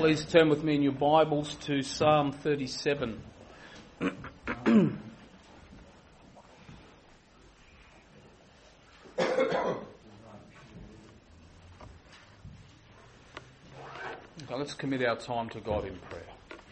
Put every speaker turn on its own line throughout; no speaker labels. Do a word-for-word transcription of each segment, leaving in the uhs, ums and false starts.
Please turn with me in your Bibles to Psalm thirty-seven. Okay, let's commit our time to God in prayer.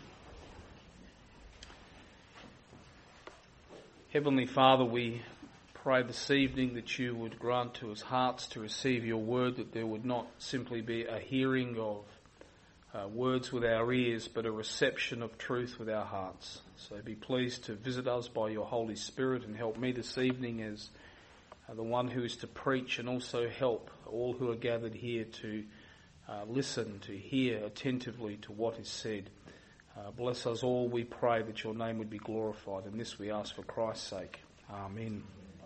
Heavenly Father, we pray this evening that you would grant to us hearts to receive your word, that there would not simply be a hearing of uh, words with our ears, but a reception of truth with our hearts. So be pleased to visit us by your Holy Spirit and help me this evening as uh, the one who is to preach, and also help all who are gathered here to uh, listen, to hear attentively to what is said. Uh, bless us all, we pray, that your name would be glorified, and this we ask for Christ's sake. Amen.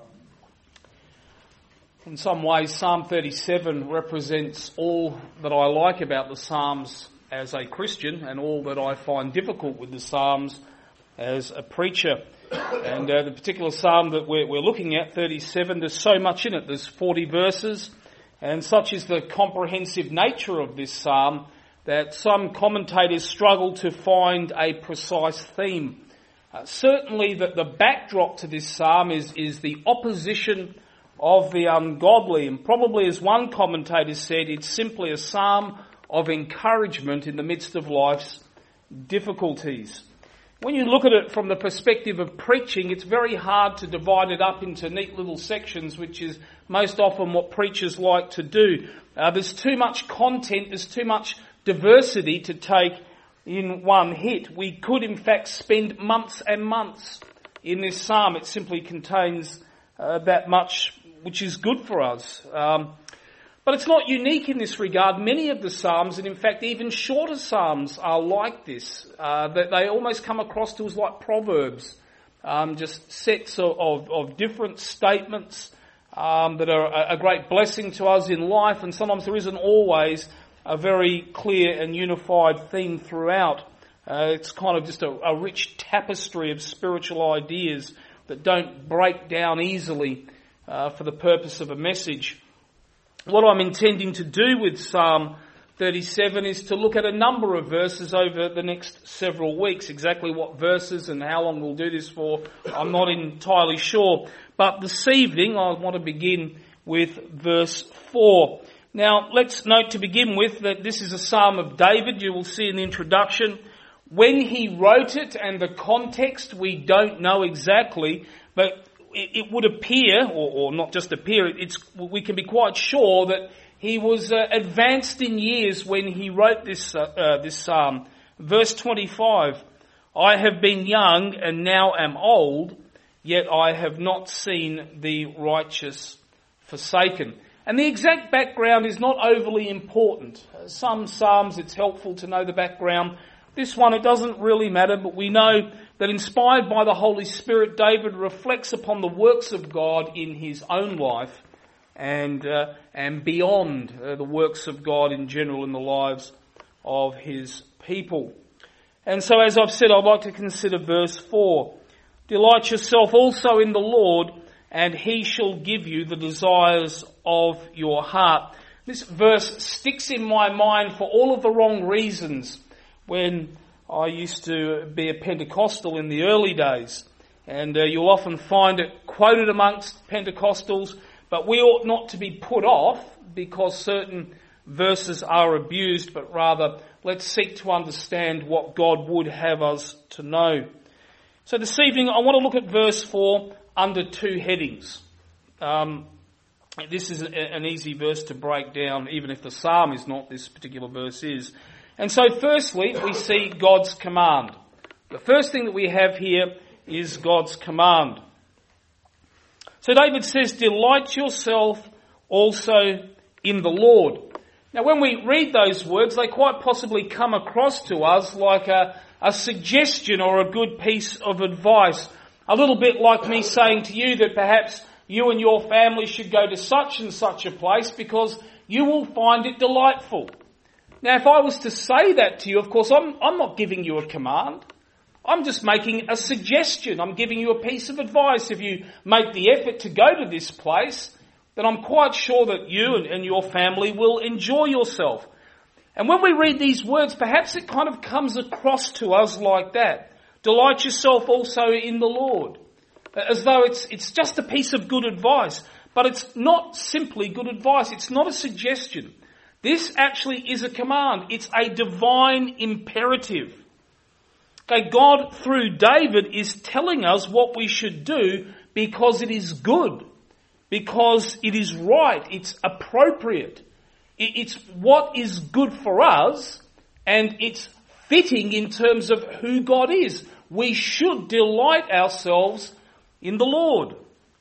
In some ways, Psalm thirty-seven represents all that I like about the Psalms as a Christian, and all that I find difficult with the Psalms as a preacher. And uh, the particular Psalm that we're, we're looking at, thirty-seven, there's so much in it. There's forty verses, and such is the comprehensive nature of this Psalm that some commentators struggle to find a precise theme. Uh, certainly that the backdrop to this Psalm is, is the opposition of the ungodly, and probably, as one commentator said, it's simply a psalm of encouragement in the midst of life's difficulties. When you look at it from the perspective of preaching, it's very hard to divide it up into neat little sections, which is most often what preachers like to do. Uh, there's too much content, there's too much diversity to take in one hit. We could in fact spend months and months in this psalm. It simply contains uh, that much, which is good for us. Um, but it's not unique in this regard. Many of the psalms, and in fact even shorter psalms, are like this. Uh, that they almost come across to us like proverbs, um, just sets of, of, of different statements um, that are a, a great blessing to us in life, and sometimes there isn't always a very clear and unified theme throughout. Uh, it's kind of just a, a rich tapestry of spiritual ideas that don't break down easily uh, for the purpose of a message. What I'm intending to do with Psalm thirty-seven is to look at a number of verses over the next several weeks. Exactly what verses and how long we'll do this for, I'm not entirely sure. But this evening I want to begin with verse four. Now, let's note to begin with that this is a psalm of David. You will see in the introduction. When he wrote it and the context, we don't know exactly, but it, it would appear, or, or not just appear, it's, we can be quite sure that he was uh, advanced in years when he wrote this, uh, uh, this psalm. Verse twenty-five, I have been young and now am old, yet I have not seen the righteous forsaken. And the exact background is not overly important. Some psalms, it's helpful to know the background. This one, it doesn't really matter, but we know that inspired by the Holy Spirit, David reflects upon the works of God in his own life and uh, and beyond uh, the works of God in general in the lives of his people. And so, as I've said, I'd like to consider verse four. Delight yourself also in the Lord, and he shall give you the desires of your heart. This verse sticks in my mind for all of the wrong reasons. When I used to be a Pentecostal in the early days, and uh, you'll often find it quoted amongst Pentecostals, but we ought not to be put off because certain verses are abused, but rather let's seek to understand what God would have us to know. So this evening I want to look at verse four under two headings. Um, this is a, an easy verse to break down, even if the psalm is not, this particular verse is. And so firstly, we see God's command. The first thing that we have here is God's command. So David says, delight yourself also in the Lord. Now when we read those words, they quite possibly come across to us like a, a suggestion or a good piece of advice. A little bit like me saying to you that perhaps you and your family should go to such and such a place because you will find it delightful. Now, if I was to say that to you, of course, I'm, I'm not giving you a command. I'm just making a suggestion. I'm giving you a piece of advice. If you make the effort to go to this place, then I'm quite sure that you and, and your family will enjoy yourself. And when we read these words, perhaps it kind of comes across to us like that. Delight yourself also in the Lord. As though it's, it's just a piece of good advice. But it's not simply good advice. It's not a suggestion. This actually is a command. It's a divine imperative. Okay, God, through David, is telling us what we should do because it is good. Because it is right. It's appropriate. It's what is good for us, and it's fitting in terms of who God is. We should delight ourselves in the Lord.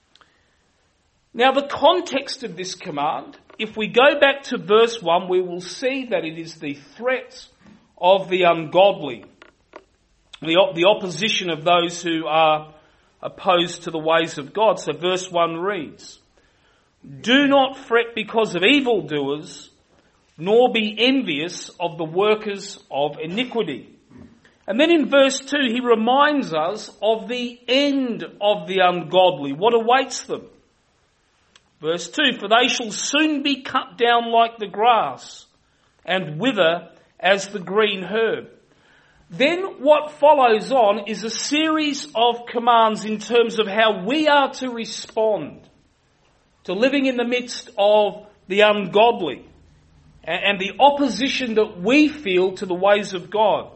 Now, the context of this command, if we go back to verse one, we will see that it is the threats of the ungodly, the, op- the opposition of those who are opposed to the ways of God. So verse one reads, "Do not fret because of evildoers, nor be envious of the workers of iniquity." And then in verse two, he reminds us of the end of the ungodly, what awaits them. Verse two, "For they shall soon be cut down like the grass, and wither as the green herb." Then what follows on is a series of commands in terms of how we are to respond to living in the midst of the ungodly and the opposition that we feel to the ways of God.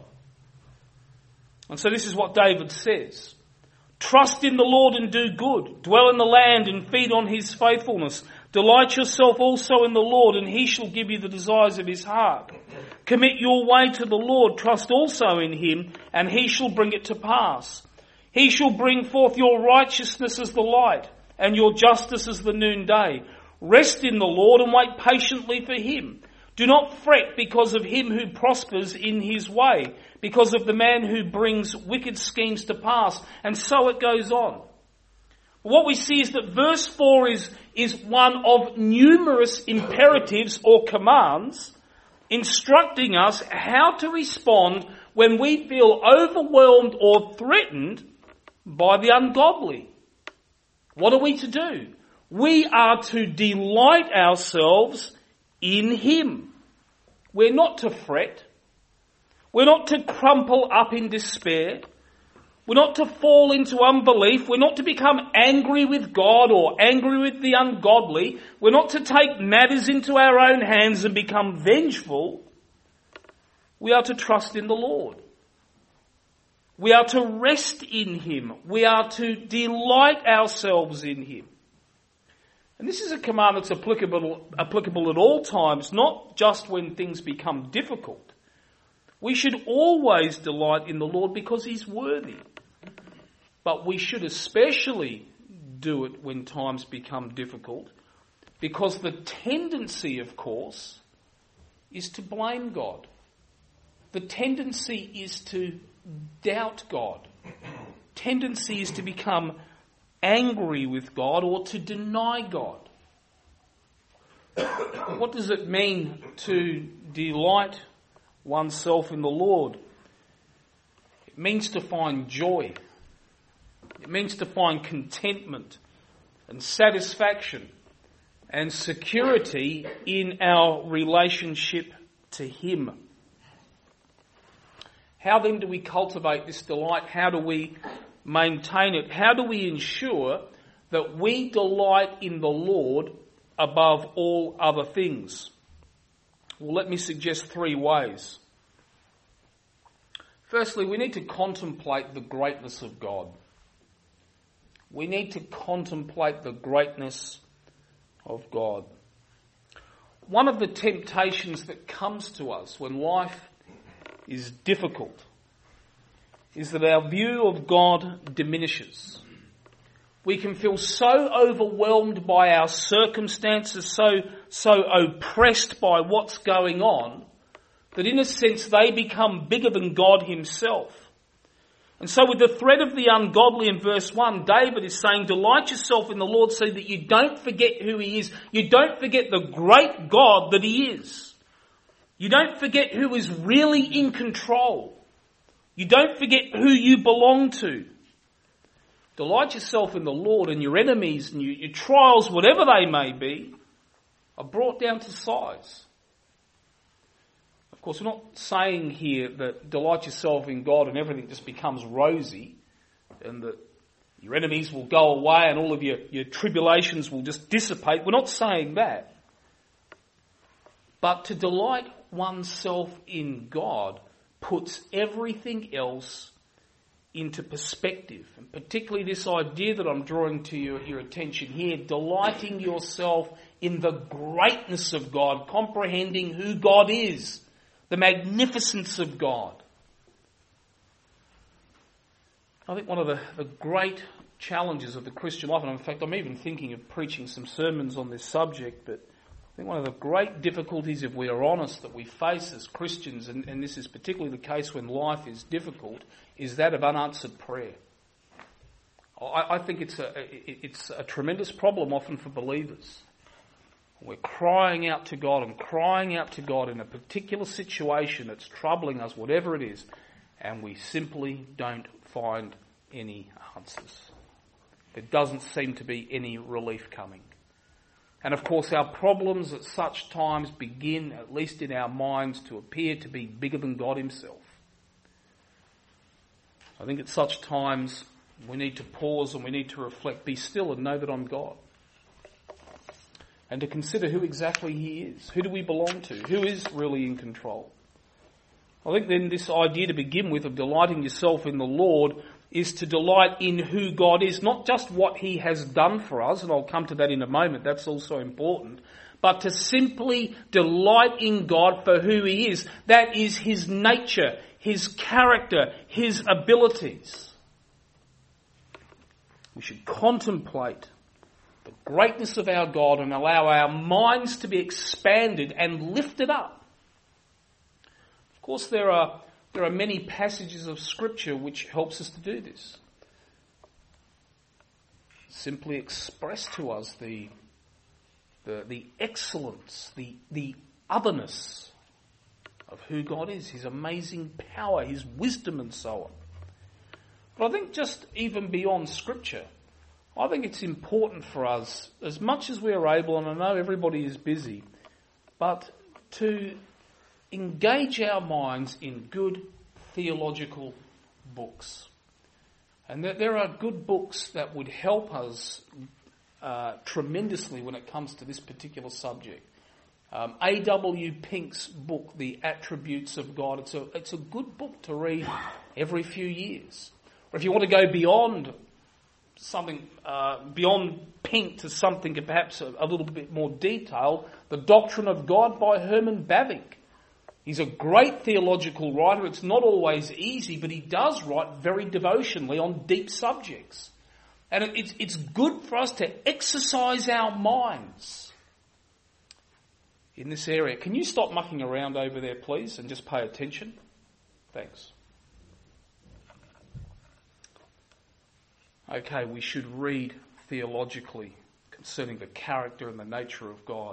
And so this is what David says. "Trust in the Lord and do good. Dwell in the land and feed on his faithfulness. Delight yourself also in the Lord, and he shall give you the desires of his heart. Commit your way to the Lord. Trust also in him, and he shall bring it to pass. He shall bring forth your righteousness as the light, and your justice as the noonday. Rest in the Lord and wait patiently for him. Do not fret because of him who prospers in his way, because of the man who brings wicked schemes to pass." And so it goes on. What we see is that verse four is, is one of numerous imperatives or commands instructing us how to respond when we feel overwhelmed or threatened by the ungodly. What are we to do? We are to delight ourselves in him. We're not to fret. We're not to crumple up in despair. We're not to fall into unbelief. We're not to become angry with God or angry with the ungodly. We're not to take matters into our own hands and become vengeful. We are to trust in the Lord. We are to rest in him. We are to delight ourselves in him. And this is a command that's applicable, applicable at all times, not just when things become difficult. We should always delight in the Lord because he's worthy. But we should especially do it when times become difficult, because the tendency, of course, is to blame God. The tendency is to doubt God. Tendency is to become angry with God or to deny God. What does it mean to delight oneself in the Lord? It means to find joy. It means to find contentment and satisfaction and security in our relationship to him. How then do we cultivate this delight? How do we maintain it? How do we ensure that we delight in the Lord above all other things? Well, let me suggest three ways. Firstly, we need to contemplate the greatness of God. We need to contemplate the greatness of God. One of the temptations that comes to us when life is difficult is that our view of God diminishes. We can feel so overwhelmed by our circumstances, so, so oppressed by what's going on, that in a sense they become bigger than God himself. And so with the threat of the ungodly in verse one, David is saying, delight yourself in the Lord so that you don't forget who he is. You don't forget the great God that he is. You don't forget who is really in control. You don't forget who you belong to. Delight yourself in the Lord, and your enemies and your, your trials, whatever they may be, are brought down to size. Of course, we're not saying here that delight yourself in God and everything just becomes rosy and that your enemies will go away and all of your, your tribulations will just dissipate. We're not saying that. But to delight oneself in God puts everything else into perspective. And particularly this idea that I'm drawing to your, your attention here, delighting yourself in the greatness of God, comprehending who God is, the magnificence of God. I think one of the, the great challenges of the Christian life, and in fact I'm even thinking of preaching some sermons on this subject, but I think one of the great difficulties, if we are honest, that we face as Christians, and, and this is particularly the case when life is difficult, is that of unanswered prayer. I, I think it's a, it's a tremendous problem often for believers. We're crying out to God and crying out to God in a particular situation that's troubling us, whatever it is, and we simply don't find any answers. There doesn't seem to be any relief coming. And of course our problems at such times begin, at least in our minds, to appear to be bigger than God himself. I think at such times we need to pause and we need to reflect, be still and know that I'm God. And to consider who exactly he is. Who do we belong to? Who is really in control? I think then this idea to begin with of delighting yourself in the Lord is to delight in who God is, not just what he has done for us, and I'll come to that in a moment, that's also important, but to simply delight in God for who he is. That is his nature, his character, his abilities. We should contemplate the greatness of our God and allow our minds to be expanded and lifted up. Of course, there are there are many passages of Scripture which helps us to do this. Simply express to us the the, the excellence, the the otherness of who God is, his amazing power, his wisdom and so on. But I think just even beyond Scripture, I think it's important for us, as much as we are able, and I know everybody is busy, but to engage our minds in good theological books. And that there are good books that would help us uh, tremendously when it comes to this particular subject. Um, A W Pink's book, The Attributes of God, it's a, it's a good book to read every few years. Or if you want to go beyond something, uh, beyond Pink to something perhaps a, a little bit more detailed, The Doctrine of God by Herman Bavinck. He's a great theological writer. It's not always easy, but he does write very devotionally on deep subjects. And it, it's, it's good for us to exercise our minds in this area. Can you stop mucking around over there, please, and just pay attention? Thanks. Okay, we should read theologically concerning the character and the nature of God.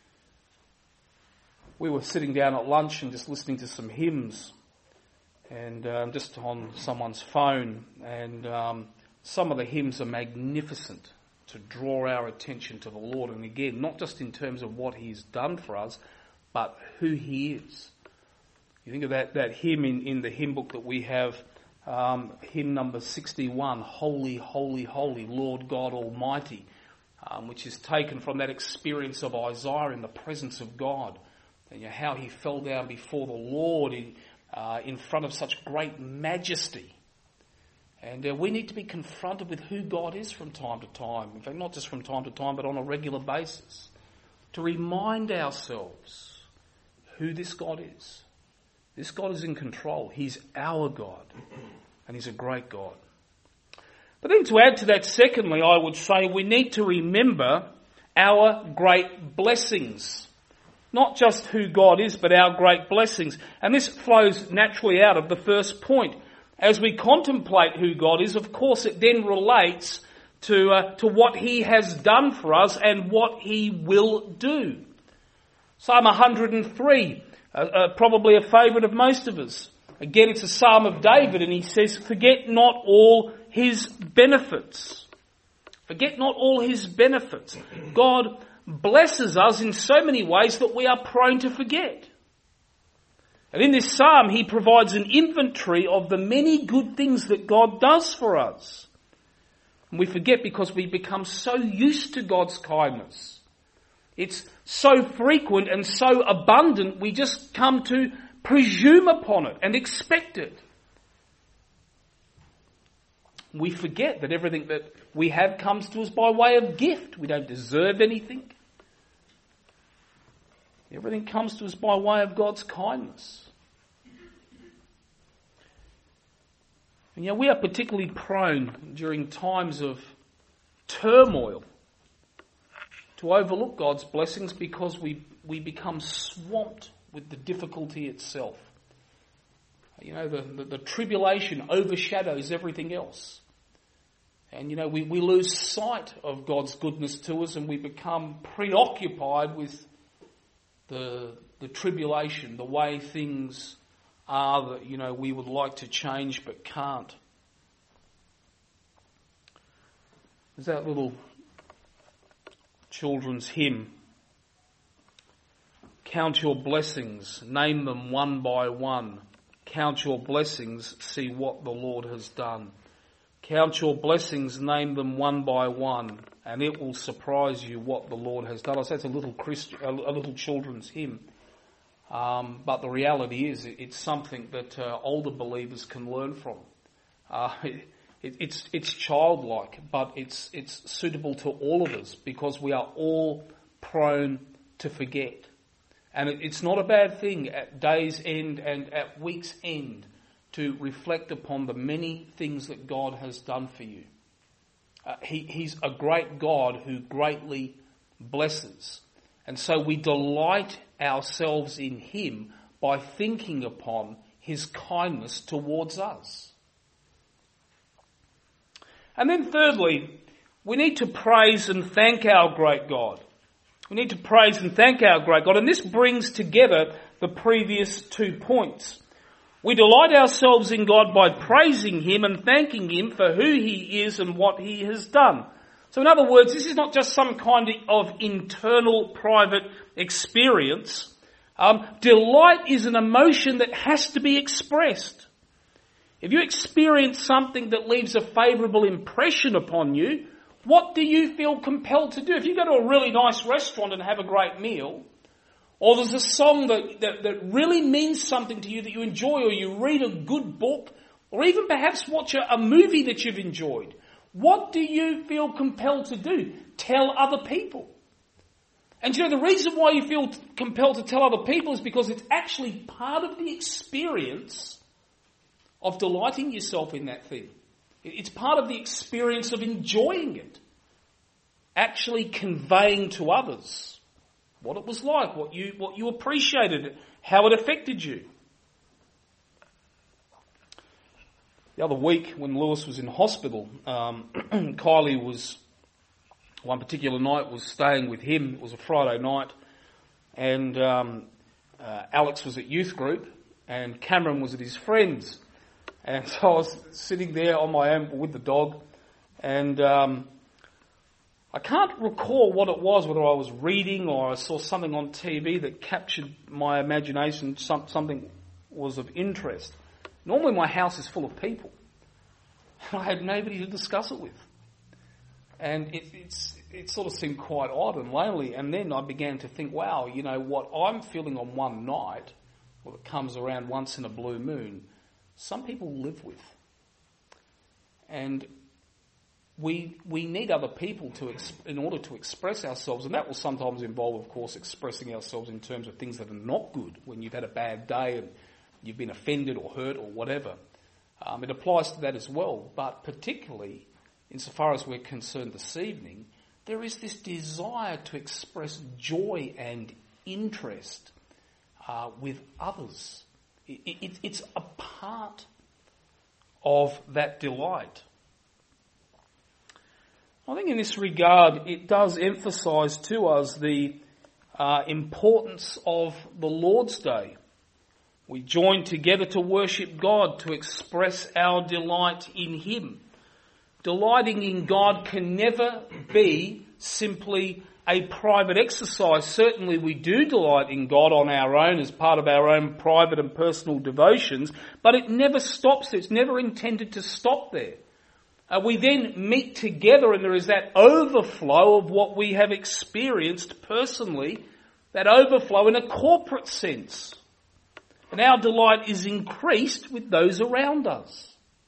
We were sitting down at lunch and just listening to some hymns, and um, just on someone's phone, and um, some of the hymns are magnificent to draw our attention to the Lord. And again, not just in terms of what he's done for us, but who he is. You think of that, that hymn in, in the hymn book that we have, um, hymn number sixty-one, Holy, Holy, Holy, Lord God Almighty, um, which is taken from that experience of Isaiah in the presence of God. And you know, how he fell down before the Lord in, uh, in front of such great majesty. And uh, we need to be confronted with who God is from time to time. In fact, not just from time to time, but on a regular basis. To remind ourselves who this God is. This God is in control. He's our God. And he's a great God. But then to add to that, secondly, I would say we need to remember our great blessings. Not just who God is, but our great blessings. And this flows naturally out of the first point. As we contemplate who God is, of course it then relates to uh, to what he has done for us and what he will do. Psalm one hundred three, uh, uh, probably a favourite of most of us. Again, it's a psalm of David, and he says, forget not all his benefits. Forget not all his benefits. God blesses us in so many ways that we are prone to forget. And in this psalm, he provides an inventory of the many good things that God does for us. And we forget because we become so used to God's kindness. It's so frequent and so abundant, we just come to presume upon it and expect it. We forget that everything that we have comes to us by way of gift. We don't deserve anything. Everything comes to us by way of God's kindness. And you know, we are particularly prone during times of turmoil to overlook God's blessings because we, we become swamped with the difficulty itself. You know, the, the, the tribulation overshadows everything else. And, you know, we, we lose sight of God's goodness to us and we become preoccupied with the, the tribulation, the way things are that, you know, we would like to change but can't. There's that little children's hymn. Count your blessings, name them one by one. Count your blessings, see what the Lord has done. Count your blessings, name them one by one, and it will surprise you what the Lord has done. I say it's a little Christ, a little children's hymn, um, but the reality is it's something that uh, older believers can learn from. Uh, it, it, it's it's childlike, but it's it's suitable to all of us because we are all prone to forget, and it, it's not a bad thing at day's end and at week's end to reflect upon the many things that God has done for you. Uh, he, he's a great God who greatly blesses. And so we delight ourselves in him by thinking upon his kindness towards us. And then thirdly, we need to praise and thank our great God. We need to praise and thank our great God. And this brings together the previous two points. We delight ourselves in God by praising him and thanking him for who he is and what he has done. So in other words, this is not just some kind of internal private experience. Um, delight is an emotion that has to be expressed. If you experience something that leaves a favourable impression upon you, what do you feel compelled to do? If you go to a really nice restaurant and have a great meal, or there's a song that, that, that really means something to you that you enjoy, or you read a good book, or even perhaps watch a, a movie that you've enjoyed, what do you feel compelled to do? Tell other people. And you know, the reason why you feel compelled to tell other people is because it's actually part of the experience of delighting yourself in that thing. It's part of the experience of enjoying it. Actually conveying to others what it was like, what you what you appreciated, how it affected you. The other week when Lewis was in hospital, um, Kylie was, one particular night, was staying with him. It was a Friday night. And um, uh, Alex was at youth group and Cameron was at his friend's. And so I was sitting there on my own with the dog and um, I can't recall what it was, whether I was reading or I saw something on T V that captured my imagination, some, something was of interest. Normally my house is full of people. And I had nobody to discuss it with. And it, it's, it sort of seemed quite odd and lonely. And then I began to think, wow, you know, what I'm feeling on one night, well, it comes around once in a blue moon, some people live with. And We we need other people to ex- in order to express ourselves, and that will sometimes involve, of course, expressing ourselves in terms of things that are not good. When you've had a bad day and you've been offended or hurt or whatever, um, it applies to that as well. But particularly, insofar as we're concerned this evening, there is this desire to express joy and interest uh, with others. It, it, it's a part of that delight. I think in this regard, it does emphasise to us the uh, importance of the Lord's Day. We join together to worship God, to express our delight in him. Delighting in God can never be simply a private exercise. Certainly we do delight in God on our own as part of our own private and personal devotions, but it never stops. It's never intended to stop there. Uh, we then meet together and there is that overflow of what we have experienced personally, that overflow in a corporate sense. And our delight is increased with those around us.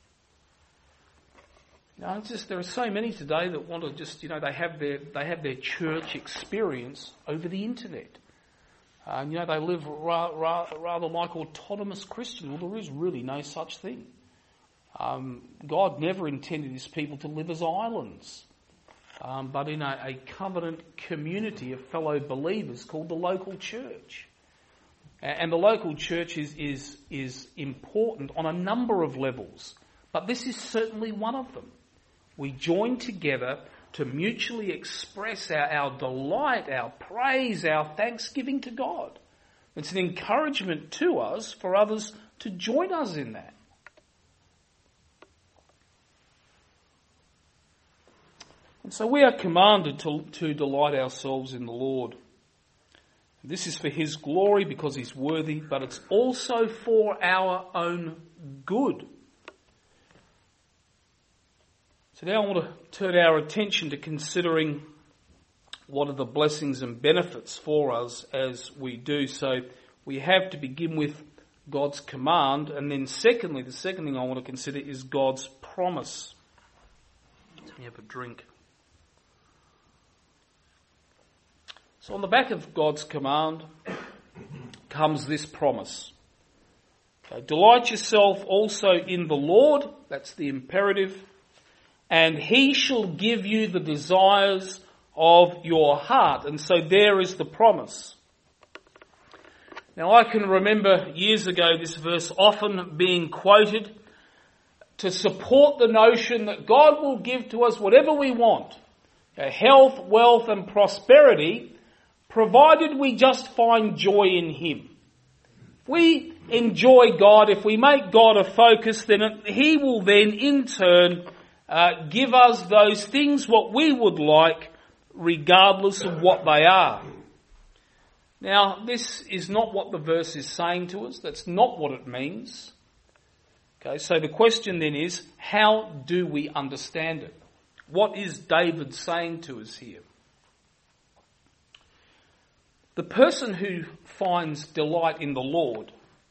You know, it's just, there are so many today that want to just, you know, they have their they have their church experience over the internet. Uh, and, you know, they live ra- ra- rather like autonomous Christians. Well, there is really no such thing. Um, God never intended his people to live as islands, um, but in a, a covenant community of fellow believers called the local church. And the local church is, is, is important on a number of levels, but this is certainly one of them. We join together to mutually express our, our delight, our praise, our thanksgiving to God. It's an encouragement to us for others to join us in that. And so we are commanded to, to delight ourselves in the Lord. This is for his glory because he's worthy, but it's also for our own good. So now I want to turn our attention to considering what are the blessings and benefits for us as we do. So we have to begin with God's command, and then secondly, the second thing I want to consider is God's promise. Let me have a drink. So on the back of God's command comes this promise. Okay, delight yourself also in the Lord, that's the imperative, and he shall give you the desires of your heart. And so there is the promise. Now I can remember years ago this verse often being quoted to support the notion that God will give to us whatever we want, health, wealth and prosperity, provided we just find joy in him. If we enjoy God, if we make God a focus, then he will then in turn uh, give us those things what we would like, regardless of what they are. Now, this is not what the verse is saying to us. That's not what it means. Okay, so the question then is, how do we understand it? What is David saying to us here? The person who finds delight in the Lord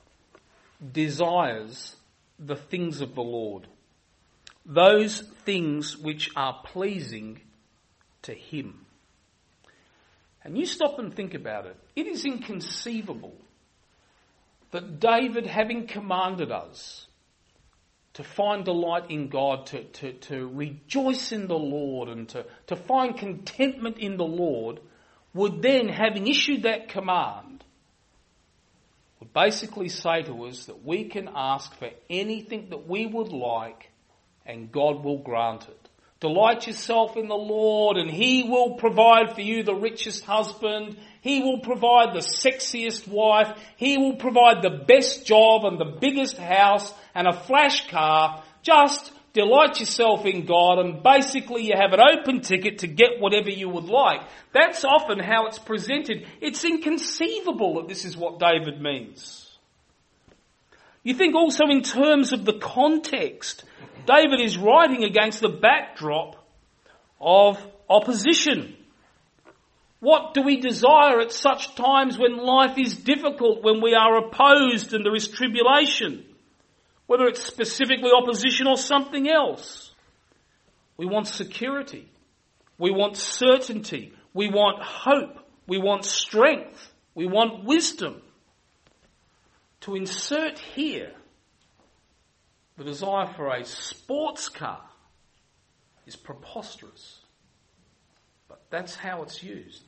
desires the things of the Lord, those things which are pleasing to him. And you stop and think about it. It is inconceivable that David, having commanded us to find delight in God, to, to, to rejoice in the Lord and to, to find contentment in the Lord, would then, having issued that command, would basically say to us that we can ask for anything that we would like and God will grant it. Delight yourself in the Lord and he will provide for you the richest husband. He will provide the sexiest wife. He will provide the best job and the biggest house and a flash car. Just delight yourself in God and basically you have an open ticket to get whatever you would like. That's often how it's presented. It's inconceivable that this is what David means. You think also in terms of the context. David is writing against the backdrop of opposition. What do we desire at such times when life is difficult, when we are opposed and there is tribulation? Whether it's specifically opposition or something else. We want security. We want certainty. We want hope. We want strength. We want wisdom. To insert here the desire for a sports car is preposterous. But that's how it's used.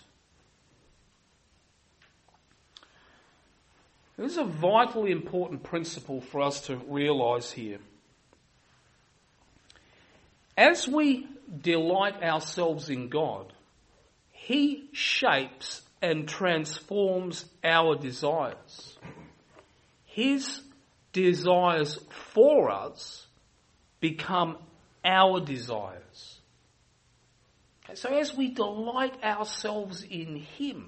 This is a vitally important principle for us to realise here. As we delight ourselves in God, he shapes and transforms our desires. His desires for us become our desires. So as we delight ourselves in him,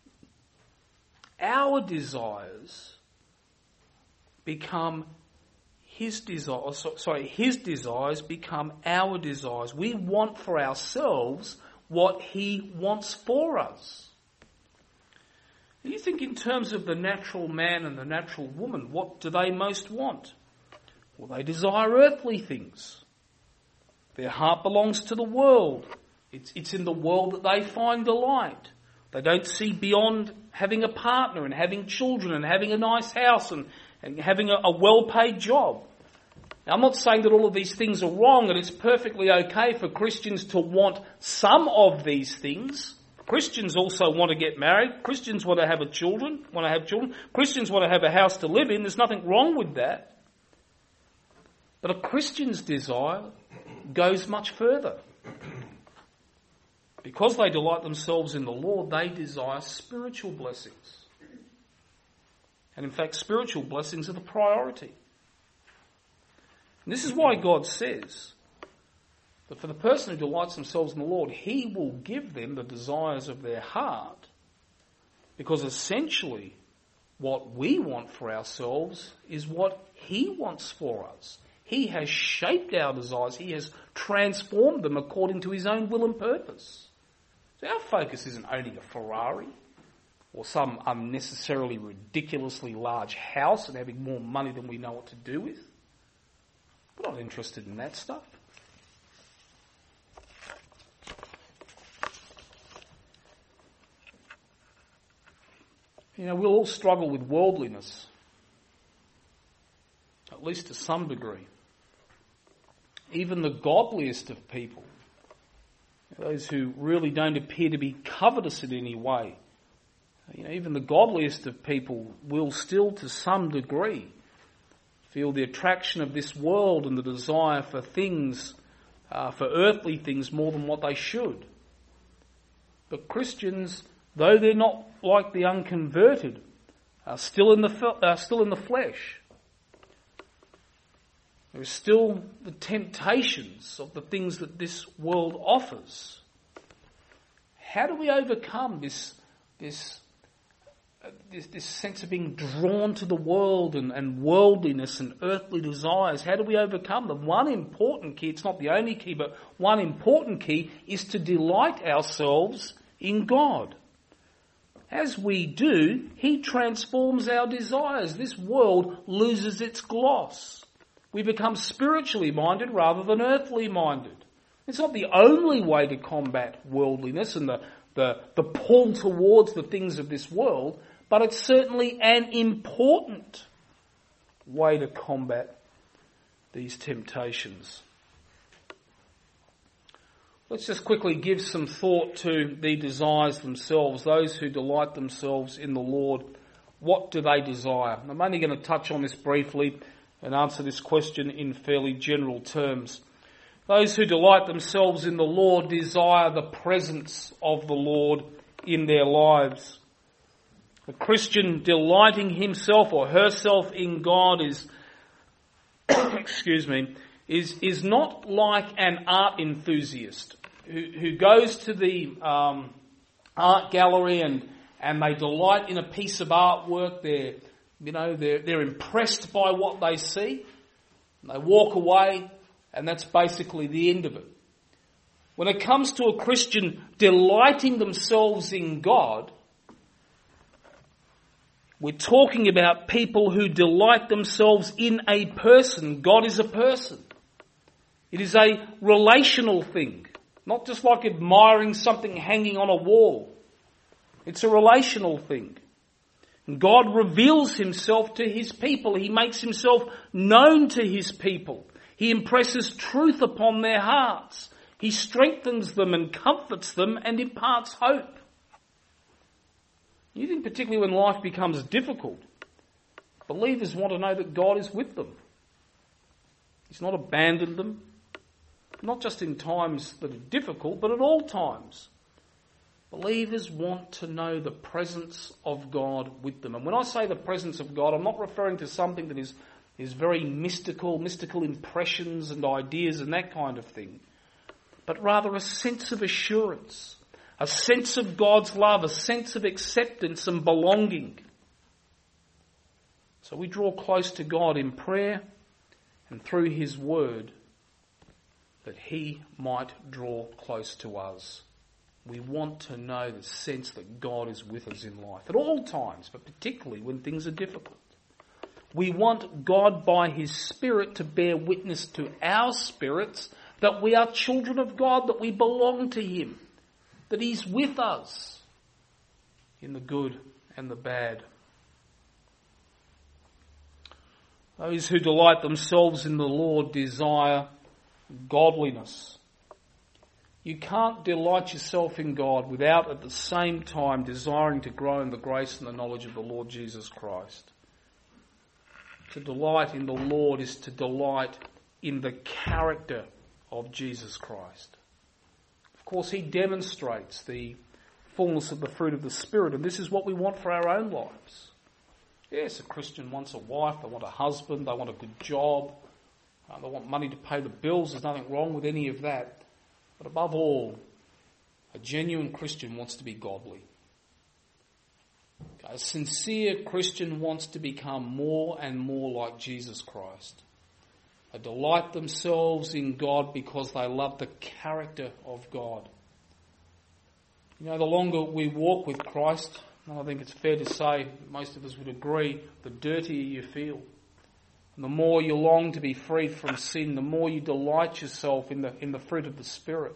our desires become his desires, sorry, his desires become our desires. We want for ourselves what he wants for us. You think in terms of the natural man and the natural woman, what do they most want? Well, they desire earthly things. Their heart belongs to the world. It's, it's in the world that they find delight. They don't see beyond having a partner and having children and having a nice house and, and having a, a well-paid job. Now, I'm not saying that all of these things are wrong, and it's perfectly okay for Christians to want some of these things. Christians also want to get married. Christians want to have a children, want to have children. Christians want to have a house to live in. There's nothing wrong with that. But a Christian's desire goes much further. Because they delight themselves in the Lord, they desire spiritual blessings. And in fact, spiritual blessings are the priority. And this is why God says that for the person who delights themselves in the Lord, he will give them the desires of their heart. Because essentially, what we want for ourselves is what he wants for us. He has shaped our desires. He has transformed them according to his own will and purpose. So our focus isn't owning a Ferrari or some unnecessarily ridiculously large house and having more money than we know what to do with. We're not interested in that stuff. You know, we'll all struggle with worldliness, at least to some degree. Even the godliest of people, those who really don't appear to be covetous in any way, you know, even the godliest of people will still, to some degree, feel the attraction of this world and the desire for things, uh, for earthly things more than what they should. But Christians, though they're not like the unconverted, are still in the are still in the flesh. There are still the temptations of the things that this world offers. How do we overcome this this uh, this, this sense of being drawn to the world and, and worldliness and earthly desires? How do we overcome them? One important key, it's not the only key, but one important key is to delight ourselves in God. As we do, he transforms our desires. This world loses its gloss. We become spiritually minded rather than earthly minded. It's not the only way to combat worldliness and the, the, the pull towards the things of this world, but it's certainly an important way to combat these temptations. Let's just quickly give some thought to the desires themselves. Those who delight themselves in the Lord, what do they desire? I'm only going to touch on this briefly and answer this question in fairly general terms. Those who delight themselves in the Lord desire the presence of the Lord in their lives. A Christian delighting himself or herself in God is, excuse me, is, is not like an art enthusiast who, who goes to the um, art gallery and, and they delight in a piece of artwork. They're, you know, they're, they're impressed by what they see. They walk away, and that's basically the end of it. When it comes to a Christian delighting themselves in God, we're talking about people who delight themselves in a person. God is a person. It is a relational thing, not just like admiring something hanging on a wall. It's a relational thing. And God reveals himself to his people. He makes himself known to his people. He impresses truth upon their hearts. He strengthens them and comforts them and imparts hope. You think particularly when life becomes difficult, believers want to know that God is with them. He's not abandoned them, not just in times that are difficult, but at all times. Believers want to know the presence of God with them. And when I say the presence of God, I'm not referring to something that is, is very mystical, mystical impressions and ideas and that kind of thing. but rather a sense of assurance, a sense of God's love, a sense of acceptance and belonging. So we draw close to God in prayer and through his word that he might draw close to us. We want to know the sense that God is with us in life at all times, but particularly when things are difficult. We want God by his Spirit to bear witness to our spirits that we are children of God, that we belong to him, that he's with us in the good and the bad. Those who delight themselves in the Lord desire godliness. You can't delight yourself in God without at the same time desiring to grow in the grace and the knowledge of the Lord Jesus Christ. To delight in the Lord is to delight in the character of Jesus Christ. Of course, he demonstrates the fullness of the fruit of the Spirit, and this is what we want for our own lives. Yes, a Christian wants a wife, they want a husband, they want a good job, uh, they want money to pay the bills. There's nothing wrong with any of that. But above all, a genuine Christian wants to be godly. A sincere Christian wants to become more and more like Jesus Christ. They delight themselves in God because they love the character of God. You know, the longer we walk with Christ, and I think it's fair to say, most of us would agree, the dirtier you feel. And the more you long to be freed from sin, the more you delight yourself in the in the fruit of the Spirit.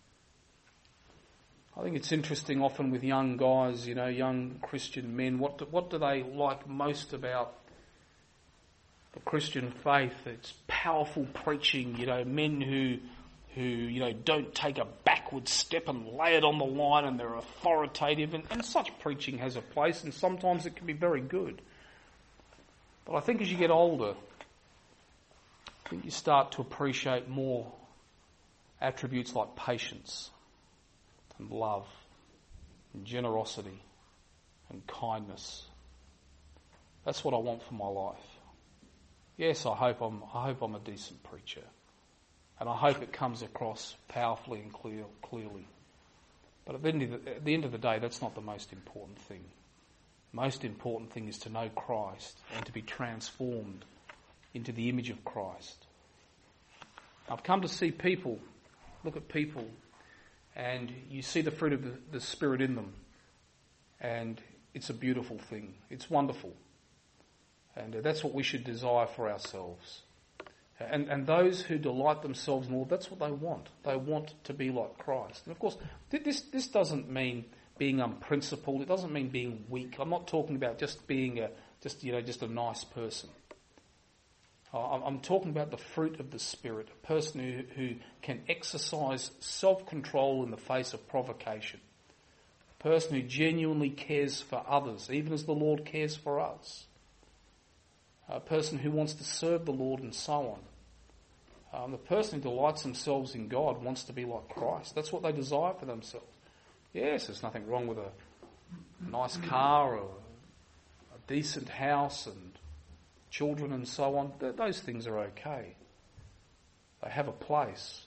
I think it's interesting often with young guys, you know, young Christian men, what do, what do they like most about the Christian faith? It's powerful preaching, you know, men who, who you know, don't take a backward step and lay it on the line, and they're authoritative, and, and such preaching has a place, and sometimes it can be very good. But I think as you get older, I think you start to appreciate more attributes like patience and love and generosity and kindness. That's what I want for my life. Yes, I hope I'm I hope I'm a decent preacher, and I hope it comes across powerfully and clear, clearly. But at the, end of the, at the end of the day, that's not the most important thing. The most important thing is to know Christ and to be transformed into the image of Christ. I've come to see people, look at people, and you see the fruit of the, the Spirit in them. And it's a beautiful thing. It's wonderful. And that's what we should desire for ourselves. And, and those who delight themselves in the Lord, that's what they want. They want to be like Christ. And of course, this, this doesn't mean being unprincipled. It doesn't mean being weak. I'm not talking about just being a, just, you know, just a nice person. I'm talking about the fruit of the Spirit, a person who, who can exercise self-control in the face of provocation, a person who genuinely cares for others, even as the Lord cares for us, a person who wants to serve the Lord and so on. Um, the person who delights themselves in God wants to be like Christ. That's what they desire for themselves. Yes, there's nothing wrong with a nice car or a decent house and children and so on. Those things are okay. They have a place.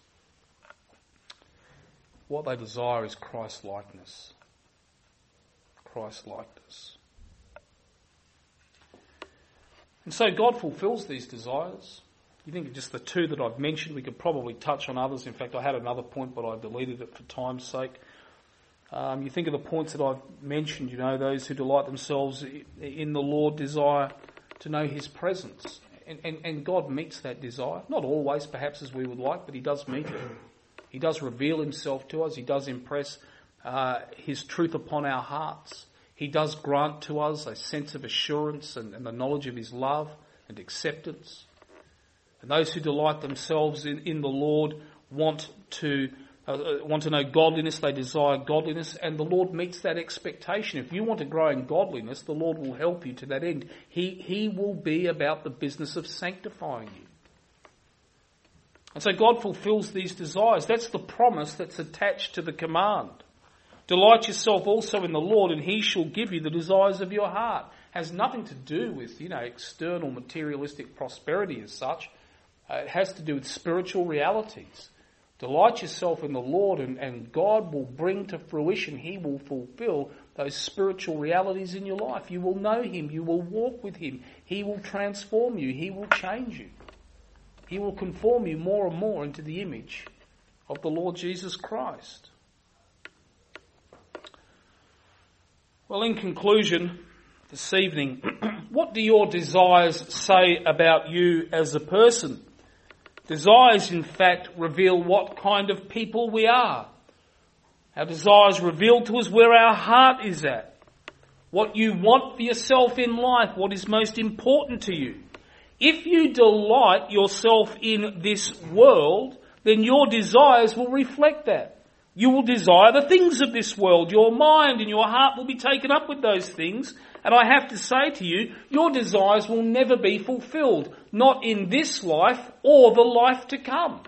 What they desire is Christ-likeness. Christ-likeness. And so God fulfills these desires. You think of just the two that I've mentioned. We could probably touch on others. In fact, I had another point, but I deleted it for time's sake. Um, you think of the points that I've mentioned, you know, those who delight themselves in the Lord desire to know his presence. And, and, and God meets that desire. Not always, perhaps, as we would like, but he does meet it. He does reveal himself to us. He does impress uh, his truth upon our hearts. He does grant to us a sense of assurance and, and the knowledge of his love and acceptance. And those who delight themselves in, in the Lord want to uh, want to know godliness. They desire godliness, and the Lord meets that expectation. If you want to grow in godliness, the Lord will help you to that end. He He will be about the business of sanctifying you. And so God fulfills these desires. That's the promise that's attached to the command. Delight yourself also in the Lord, and he shall give you the desires of your heart. It has nothing to do with, you know, external materialistic prosperity as such. Uh, it has to do with spiritual realities. Delight yourself in the Lord, and, and God will bring to fruition, He will fulfill those spiritual realities in your life. You will know Him, you will walk with Him, He will transform you, He will change you. He will conform you more and more into the image of the Lord Jesus Christ. Well, in conclusion, this evening, what do your desires say about you as a person? Desires, in fact, reveal what kind of people we are. Our desires reveal to us where our heart is at, what you want for yourself in life, what is most important to you. If you delight yourself in this world, then your desires will reflect that. You will desire the things of this world. Your mind and your heart will be taken up with those things. And I have to say to you, your desires will never be fulfilled, not in this life or the life to come.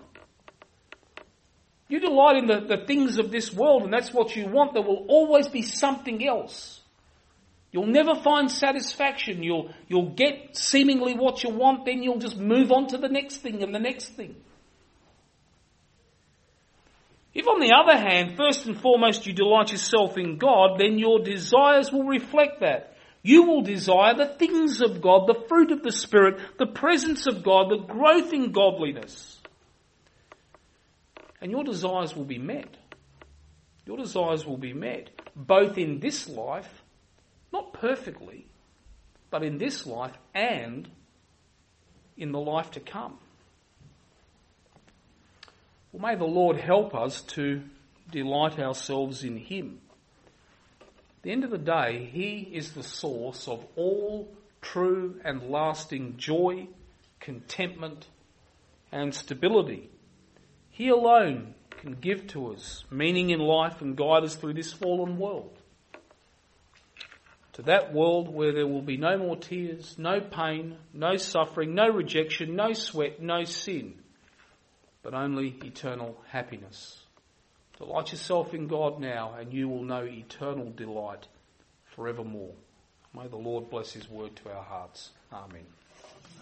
You delight in the, the things of this world, and that's what you want. There will always be something else. You'll never find satisfaction. You'll, you'll get seemingly what you want, then you'll just move on to the next thing and the next thing. If, on the other hand, first and foremost you delight yourself in God, then your desires will reflect that. You will desire the things of God, the fruit of the Spirit, the presence of God, the growth in godliness. And your desires will be met. Your desires will be met, both in this life, not perfectly, but in this life and in the life to come. Well, may the Lord help us to delight ourselves in Him. At the end of the day, He is the source of all true and lasting joy, contentment, and stability. He alone can give to us meaning in life and guide us through this fallen world. To that world where there will be no more tears, no pain, no suffering, no rejection, no sweat, no sin, but only eternal happiness. Delight yourself in God now, and you will know eternal delight forevermore. May the Lord bless His word to our hearts. Amen.